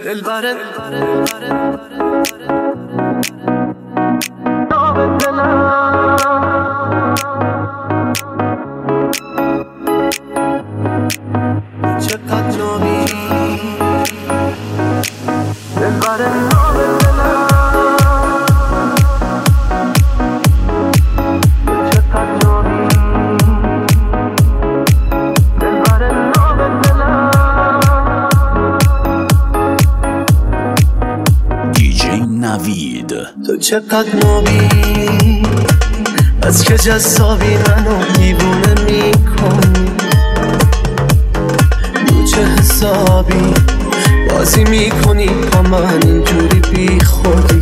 دلبر چقدر نامی دلبر تو چقدر نابی از که جذابی منو دیوونه میکنی تو چه حسابی بازی میکنی با من اینجوری بی خودی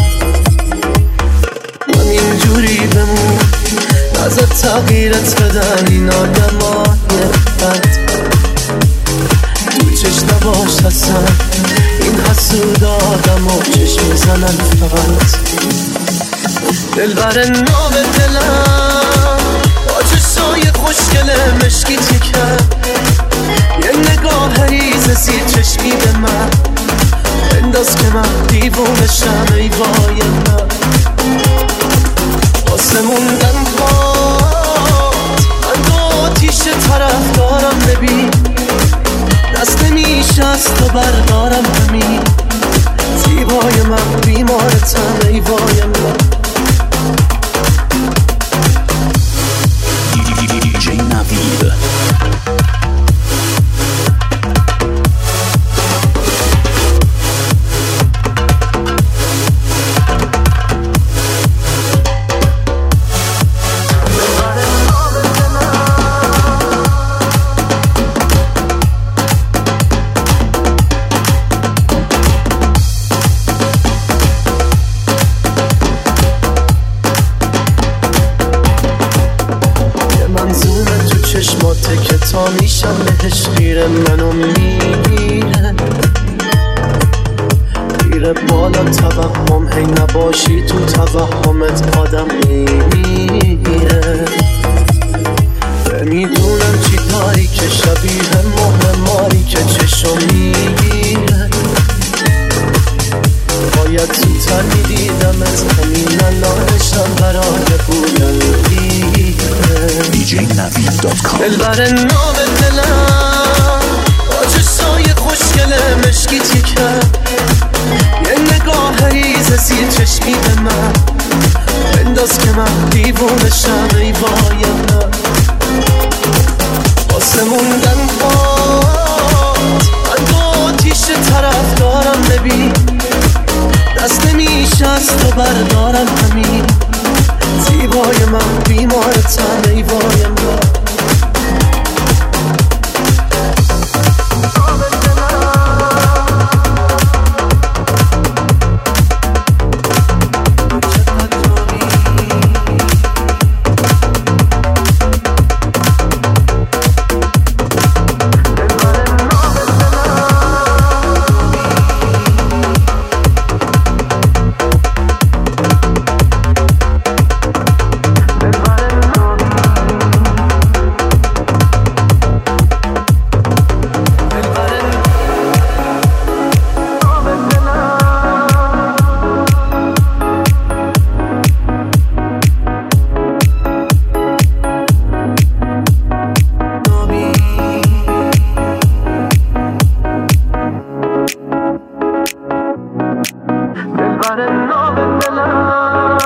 من اینجوری بمون ازت تغییرت بدن این آدمای بد تو چش نباش اصلا این حسود آدم و چشم میزنن فقط دلبر نام دلم با چشای خوشگل مشکی تیکم یه نگاه ریز زیر چشمی به من انداز که من دیوونشم ای وای من واسه موندن باد من دو آتیش طرف دارم ببین دست نمیشه از تو بردارم همین زیبای من بیمارتم ای وای من دیجی نوید چشماته که تا میشم بهش خیره منو میگیره میره بالا توهم هی نباشی تو توهمت آدم میمیره میدونم چی داری که شبیه مهر ماری که چشم میگیره باید زودتر میدیدمت همین الانشم برای بودن djnavid.com دلبر نام دلم با چشای خوشگل مشکی تیکم یه نگاه ریز زیر چشمی به من انداز که من دیوونشم ای وای من واسه موندن باد من دو آتیش طرف دارم ببین دست نمیشه از تو بردارم همین زیبای من بیمارتم ای وای من دلبر نام دلم